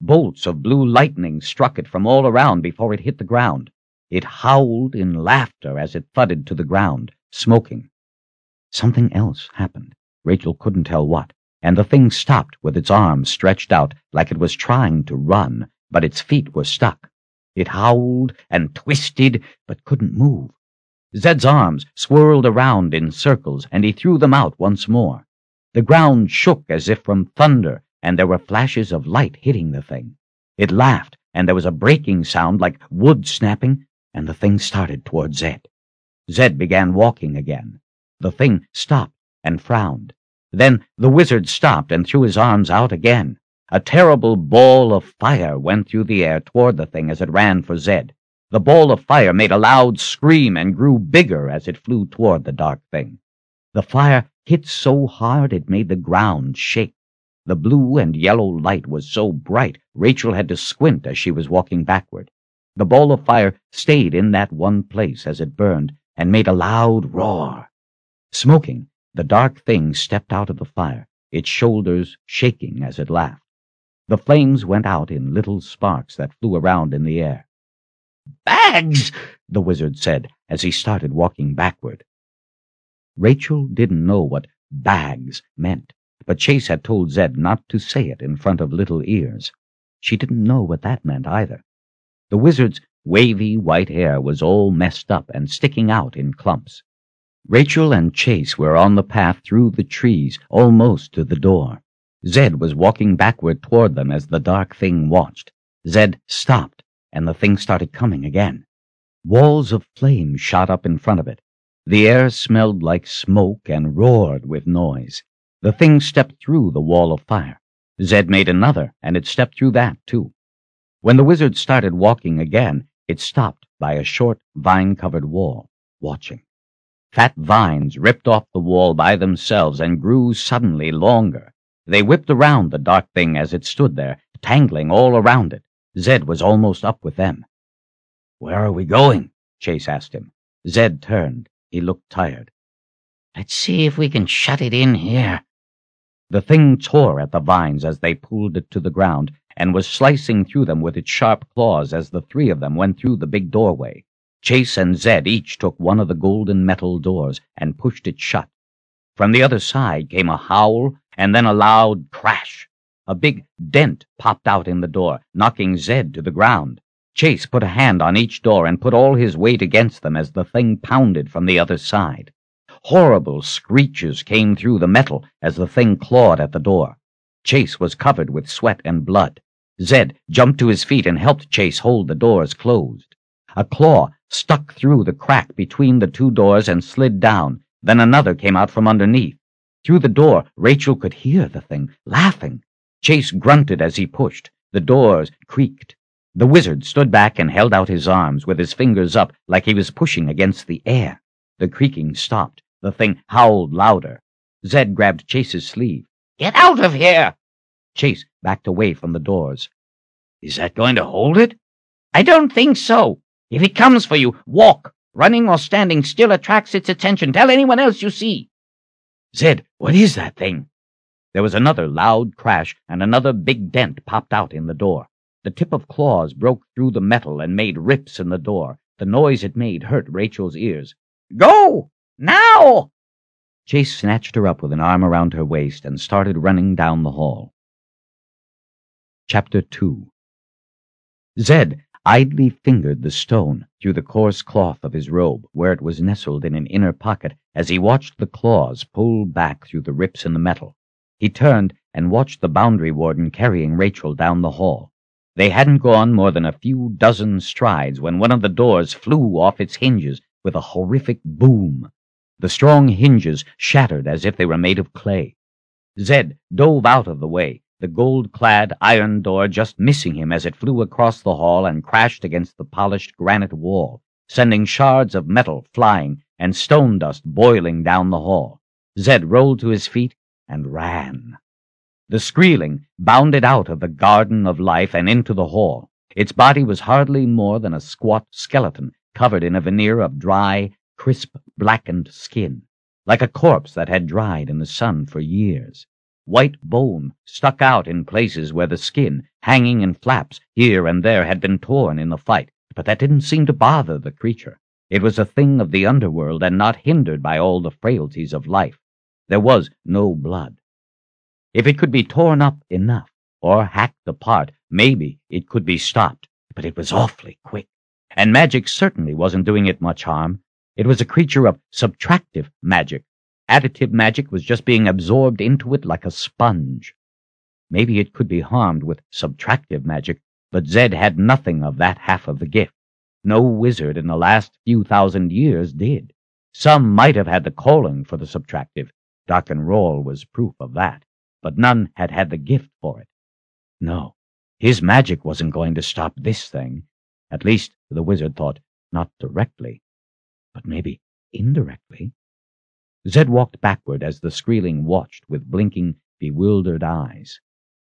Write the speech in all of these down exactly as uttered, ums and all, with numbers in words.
Bolts of blue lightning struck it from all around before it hit the ground. It howled in laughter as it thudded to the ground, smoking. Something else happened. Rachel couldn't tell what, and the thing stopped with its arms stretched out like it was trying to run, but its feet were stuck. It howled and twisted, but couldn't move. Zed's arms swirled around in circles, and he threw them out once more. The ground shook as if from thunder, and there were flashes of light hitting the thing. It laughed, and there was a breaking sound like wood snapping, and the thing started toward Zed. Zed began walking again. The thing stopped and frowned. Then the wizard stopped and threw his arms out again. A terrible ball of fire went through the air toward the thing as it ran for Zed. The ball of fire made a loud scream and grew bigger as it flew toward the dark thing. The fire hit so hard it made the ground shake. The blue and yellow light was so bright Rachel had to squint as she was walking backward. The ball of fire stayed in that one place as it burned and made a loud roar. Smoking, the dark thing stepped out of the fire, its shoulders shaking as it laughed. The flames went out in little sparks that flew around in the air. "Bags!" the wizard said as he started walking backward. Rachel didn't know what bags meant, but Chase had told Zed not to say it in front of Little Ears. She didn't know what that meant either. The wizard's wavy white hair was all messed up and sticking out in clumps. Rachel and Chase were on the path through the trees, almost to the door. Zed was walking backward toward them as the dark thing watched. Zed stopped, and the thing started coming again. Walls of flame shot up in front of it. The air smelled like smoke and roared with noise. The thing stepped through the wall of fire. Zed made another, and it stepped through that, too. When the wizard started walking again, it stopped by a short, vine-covered wall, watching. Fat vines ripped off the wall by themselves and grew suddenly longer. They whipped around the dark thing as it stood there, tangling all around it. Zed was almost up with them. "Where are we going?" Chase asked him. Zed turned. He looked tired. "Let's see if we can shut it in here." The thing tore at the vines as they pulled it to the ground, and was slicing through them with its sharp claws as the three of them went through the big doorway. Chase and Zed each took one of the golden metal doors and pushed it shut. From the other side came a howl and then a loud crash. A big dent popped out in the door, knocking Zed to the ground. Chase put a hand on each door and put all his weight against them as the thing pounded from the other side. Horrible screeches came through the metal as the thing clawed at the door. Chase was covered with sweat and blood. Zed jumped to his feet and helped Chase hold the doors closed. A claw stuck through the crack between the two doors and slid down. Then another came out from underneath. Through the door, Rachel could hear the thing laughing. Chase grunted as he pushed. The doors creaked. The wizard stood back and held out his arms with his fingers up like he was pushing against the air. The creaking stopped. The thing howled louder. Zed grabbed Chase's sleeve. "Get out of here!" Chase backed away from the doors. "Is that going to hold it?" "I don't think so. If it comes for you, walk. Running or standing still attracts its attention. Tell anyone else you see." "Zed, what is that thing?" There was another loud crash, and another big dent popped out in the door. The tip of claws broke through the metal and made rips in the door. The noise it made hurt Rachel's ears. "Go! Now!" Chase snatched her up with an arm around her waist and started running down the hall. Chapter two. Zed idly fingered the stone through the coarse cloth of his robe, where it was nestled in an inner pocket, as he watched the claws pull back through the rips in the metal. He turned and watched the boundary warden carrying Rachel down the hall. They hadn't gone more than a few dozen strides when one of the doors flew off its hinges with a horrific boom. The strong hinges shattered as if they were made of clay. Zed dove out of the way, the gold-clad iron door just missing him as it flew across the hall and crashed against the polished granite wall, sending shards of metal flying and stone dust boiling down the hall. Zed rolled to his feet and ran. The Skreeling bounded out of the garden of life and into the hall. Its body was hardly more than a squat skeleton covered in a veneer of dry, crisp, blackened skin, like a corpse that had dried in the sun for years. White bone stuck out in places where the skin, hanging in flaps here and there, had been torn in the fight, but that didn't seem to bother the creature. It was a thing of the underworld and not hindered by all the frailties of life. There was no blood. If it could be torn up enough, or hacked apart, maybe it could be stopped, but it was awfully quick. And magic certainly wasn't doing it much harm. It was a creature of subtractive magic. Additive magic was just being absorbed into it like a sponge. Maybe it could be harmed with subtractive magic, but Zed had nothing of that half of the gift. No wizard in the last few thousand years did. Some might have had the calling for the subtractive. Darkenroll was proof of that, but none had had the gift for it. No, his magic wasn't going to stop this thing. At least, the wizard thought, not directly, but maybe indirectly. Zed walked backward as the Skreeling watched with blinking, bewildered eyes.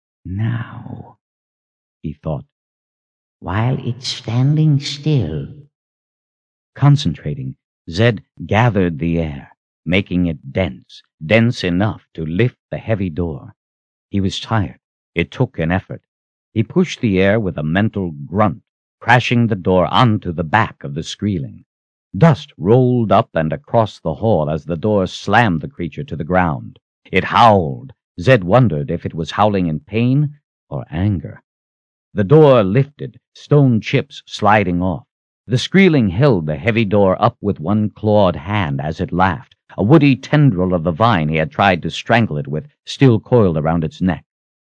Now, he thought, while it's standing still. Concentrating, Zed gathered the air, making it dense, dense enough to lift the heavy door. He was tired. It took an effort. He pushed the air with a mental grunt, crashing the door onto the back of the Skreeling. Dust rolled up and across the hall as the door slammed the creature to the ground. It howled. Zed wondered if it was howling in pain or anger. The door lifted, stone chips sliding off. The Skreeling held the heavy door up with one clawed hand as it laughed, a woody tendril of the vine he had tried to strangle it with still coiled around its neck.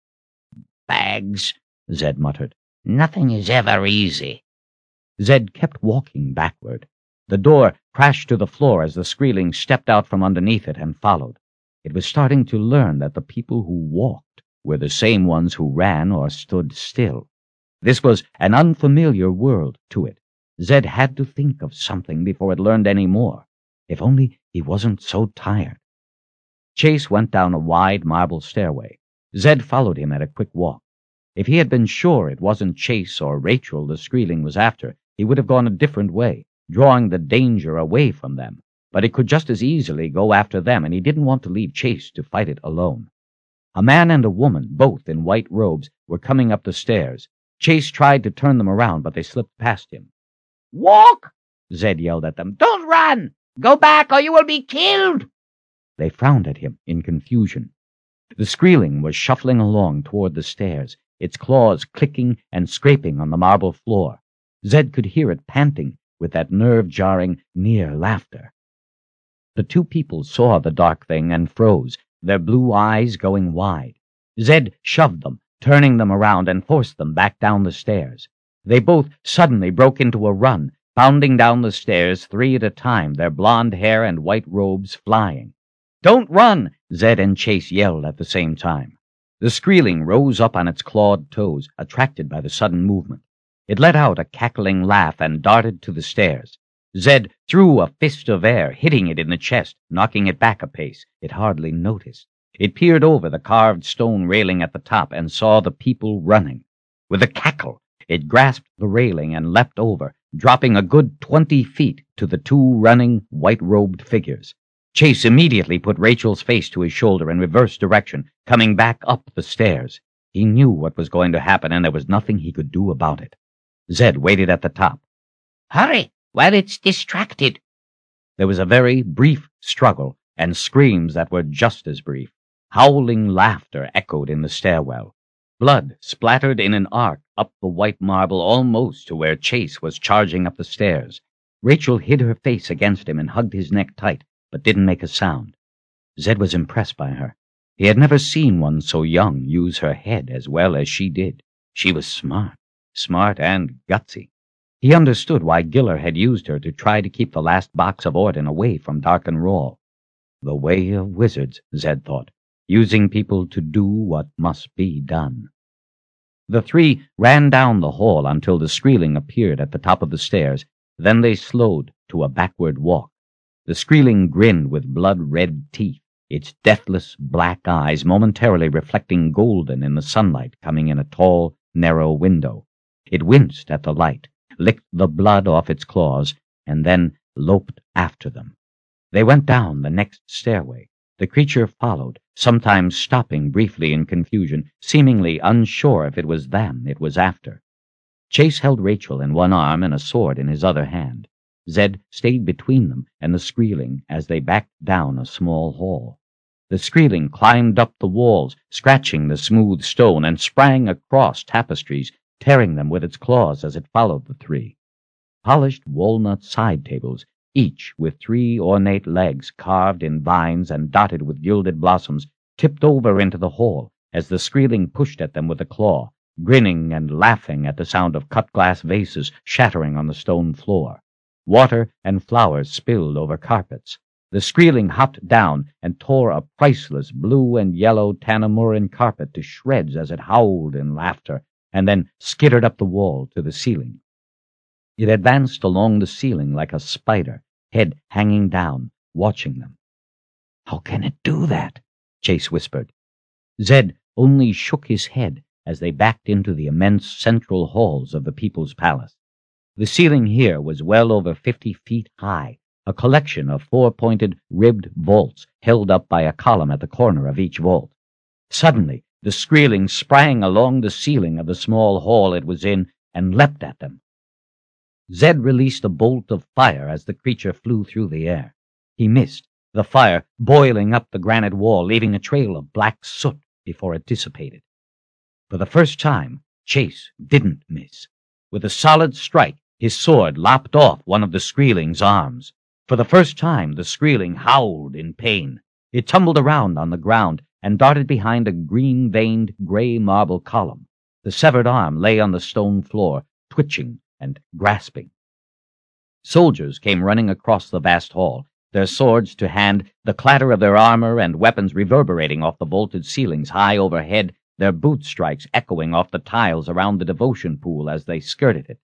Bags, Zed muttered. Nothing is ever easy. Zed kept walking backward. The door crashed to the floor as the Skreeling stepped out from underneath it and followed. It was starting to learn that the people who walked were the same ones who ran or stood still. This was an unfamiliar world to it. Zed had to think of something before it learned any more. If only he wasn't so tired. Chase went down a wide marble stairway. Zed followed him at a quick walk. If he had been sure it wasn't Chase or Rachel the Skreeling was after, he would have gone a different way, drawing the danger away from them. But it could just as easily go after them, and he didn't want to leave Chase to fight it alone. A man and a woman, both in white robes, were coming up the stairs. Chase tried to turn them around, but they slipped past him. Walk! Zed yelled at them. Don't run! Go back or you will be killed! They frowned at him in confusion. The Skreeling was shuffling along toward the stairs, its claws clicking and scraping on the marble floor. Zed could hear it panting with that nerve-jarring, near laughter. The two people saw the dark thing and froze, their blue eyes going wide. Zed shoved them, turning them around, and forced them back down the stairs. They both suddenly broke into a run, bounding down the stairs three at a time, their blonde hair and white robes flying. Don't run! Zed and Chase yelled at the same time. The Skreeling rose up on its clawed toes, attracted by the sudden movement. It let out a cackling laugh and darted to the stairs. Zed threw a fist of air, hitting it in the chest, knocking it back a pace. It hardly noticed. It peered over the carved stone railing at the top and saw the people running. With a cackle, it grasped the railing and leapt over, dropping a good twenty feet to the two running, white-robed figures. Chase immediately put Rachel's face to his shoulder in reverse direction, coming back up the stairs. He knew what was going to happen, and there was nothing he could do about it. Zed waited at the top. Hurry, while it's distracted. There was a very brief struggle, and screams that were just as brief. Howling laughter echoed in the stairwell. Blood splattered in an arc up the white marble almost to where Chase was charging up the stairs. Rachel hid her face against him and hugged his neck tight, but didn't make a sound. Zed was impressed by her. He had never seen one so young use her head as well as she did. She was smart, smart and gutsy. He understood why Giller had used her to try to keep the last box of Orden away from Darkenroll. The way of wizards, Zed thought, using people to do what must be done. The three ran down the hall until the Skreeling appeared at the top of the stairs. Then they slowed to a backward walk. The Skreeling grinned with blood-red teeth, its deathless black eyes momentarily reflecting golden in the sunlight coming in a tall, narrow window. It winced at the light, licked the blood off its claws, and then loped after them. They went down the next stairway. The creature followed, sometimes stopping briefly in confusion, seemingly unsure if it was them it was after. Chase held Rachel in one arm and a sword in his other hand. Zed stayed between them and the Skreeling as they backed down a small hall. The Skreeling climbed up the walls, scratching the smooth stone, and sprang across tapestries, tearing them with its claws as it followed the three. Polished walnut side tables, each with three ornate legs carved in vines and dotted with gilded blossoms, tipped over into the hall as the Skreeling pushed at them with a claw, grinning and laughing at the sound of cut-glass vases shattering on the stone floor. Water and flowers spilled over carpets. The Skreeling hopped down and tore a priceless blue and yellow Tanamuran carpet to shreds as it howled in laughter, and then skittered up the wall to the ceiling. It advanced along the ceiling like a spider, head hanging down, watching them. "How can it do that?" Chase whispered. Zed only shook his head as they backed into the immense central halls of the People's Palace. The ceiling here was well over fifty feet high, a collection of four-pointed, ribbed vaults held up by a column at the corner of each vault. Suddenly, the Skreeling sprang along the ceiling of the small hall it was in and leapt at them. Zed released a bolt of fire as the creature flew through the air. He missed, the fire boiling up the granite wall, leaving a trail of black soot before it dissipated. For the first time, Chase didn't miss. With a solid strike, his sword lopped off one of the Skreeling's arms. For the first time, the Skreeling howled in pain. It tumbled around on the ground and darted behind a green-veined gray marble column. The severed arm lay on the stone floor, twitching and grasping. Soldiers came running across the vast hall, their swords to hand, the clatter of their armor and weapons reverberating off the vaulted ceilings high overhead, their boot strikes echoing off the tiles around the devotion pool as they skirted it.